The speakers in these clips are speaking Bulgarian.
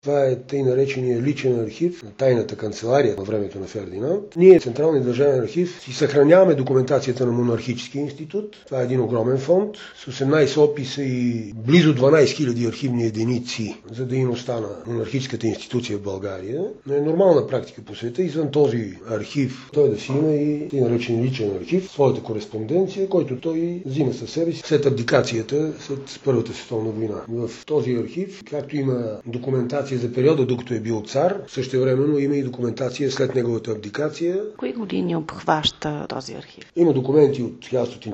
Това е тъй наречения личен архив на тайната канцелария на времето на Фердинанд. Ние, Централният държавен архив, си съхраняваме документацията на Монархическия институт. Това е един огромен фонд с 18 описа и близо 12 000 архивни единици за дейността на монархическата институция в България. Но е нормална практика по света, извън този архив, той да си има и тъй наречен личен архив, своята кореспонденция, който той взима със себе си след абдикацията, след Първата световна война. В този архив, както има документация за периода, докато е бил цар, същевременно има и документация след неговата абдикация. Кои години обхваща този архив? Има документи от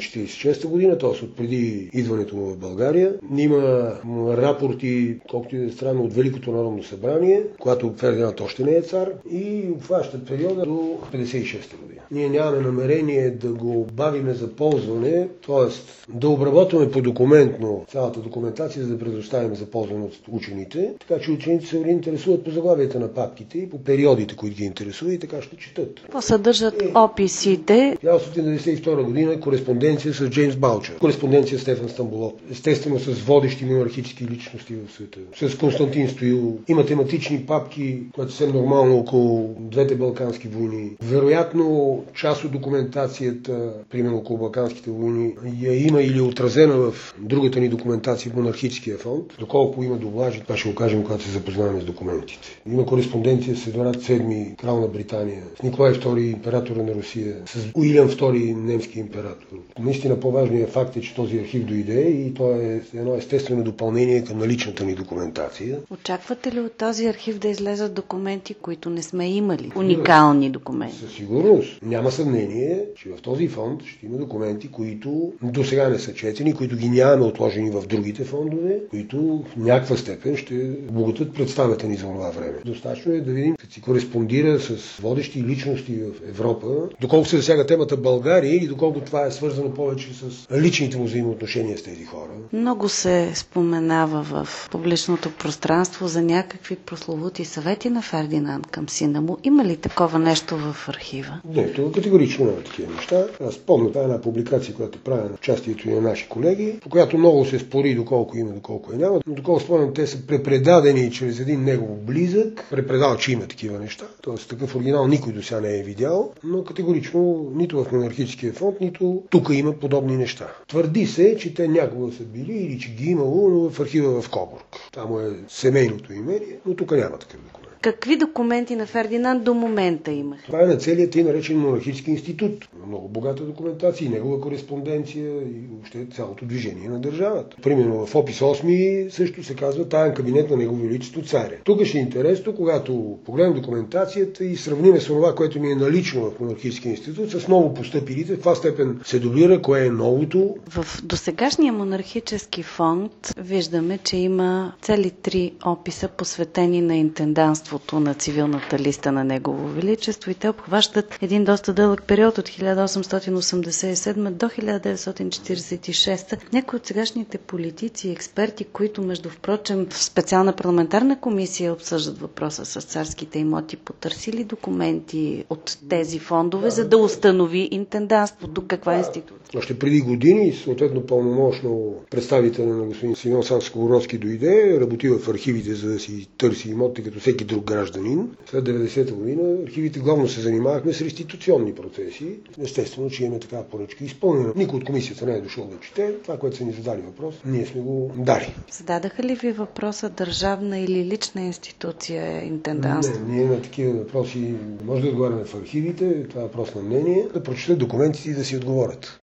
1946 година, т.е. от преди идването му в България. Има рапорти, колкото и да е странно, от Великото народно събрание, когато Фердинанд още не е цар, и обхваща периода до 56 година. Ние нямаме намерение да го бавиме за ползване, т.е. да обработваме по документно цялата документация, за да предоставим за ползване от учените, така че учените се интересуват по заглавията на папките и по периодите, които ги интересуват, и така ще четат. Какво съдържат описите? 1992 година кореспонденция с Джеймс Балчър, кореспонденция с Стефан Стамболов, естествено с водещи монархически личности в света, с Константин Стоил, и математични папки, което са нормално около двете балкански войни. Вероятно, част от документацията, примерно около балканските войни, я има или отразена в другата ни документация в Монархическия фонд. Доколко има дублажи, това ще го кажем, когато се запознаваме с документите. Има кореспонденция с Едуард VII, крал на Британия, с Николай II, императора на Русия, с Уилям II, немски император. Наистина по-важният факт е, че този архив дойде и то е едно естествено допълнение към наличната ни документация. Очаквате ли от този архив да излезат документи, които не сме имали? Уникални документи? Със сигурност. Няма съмнение, че в този фонд ще има документи, които до сега не са четени, които ги нямаме отложени в другите фондове, които в някаква степен ще обогатят представата ни за това време. Достатъчно е да видим, като си кореспондира с водещи личности в Европа, доколко се засяга темата България или доколко това е свързано повече с личните му взаимоотношения с тези хора. Много се споменава в публичното пространство за някакви прословути съвети на Фердинанд към сина му. Има ли такова нещо в архива? Не, това категорично няма такива неща. Аз помня една публикация, която правя на участието и на наши колеги, по която много се спори доколко има, доколко и няма. Но доколко спомням, те са препредадени чрез един негов близък, препредал, че има такива неща. Тоест такъв оригинал никой до сега не е видял, но категорично нито в Монархическия фонд, нито тук има подобни неща. Твърди се, че те някога са били или че ги имало, но в архива в Кобург. Там е семейното имение, но тук няма такъв документ. Какви документи на Фердинанд до момента имах? Това е на целият тъй наречен Монархически институт. Много богата документация и негова кореспонденция и въобще цялото движение на държавата. Примерно в опис 8 също се казва таен кабинет на Негово Величество царя. Тук ще е интересно, когато погледнем документацията и сравниме с това, което ни е налично в Монархическия институт, с ново постъпилите, в каква степен се дублира, кое е новото. В досегашния монархически фонд виждаме, че има цели 3 описа, посветени на интендантство на цивилната листа на Негово Величество, и те обхващат един доста дълъг период от 1887 до 1946. Някои от сегашните политици и експерти, които между впрочем в специална парламентарна комисия обсъждат въпроса с царските имоти, потърсили документи от тези фондове, за да установи интендантството. Каква е институция? Още преди години, съответно пълномощно представителя на господин Симеон Сакскобургготски дойде, работи в архивите, за да си търси имоти като всеки друг гражданин. След 90-та година архивите главно се занимавахме с реституционни процеси. Естествено, че имаме такава поръчка изпълнена. Никой от комисията не е дошъл да чете. Това, което са ни задали въпрос, ние сме го дали. Зададаха ли ви въпроса държавна или лична институция е интендантство? Не, ние на такива въпроси може да отговаряме в архивите. Това е въпрос на мнение. Да прочетат документите и да си отговорят.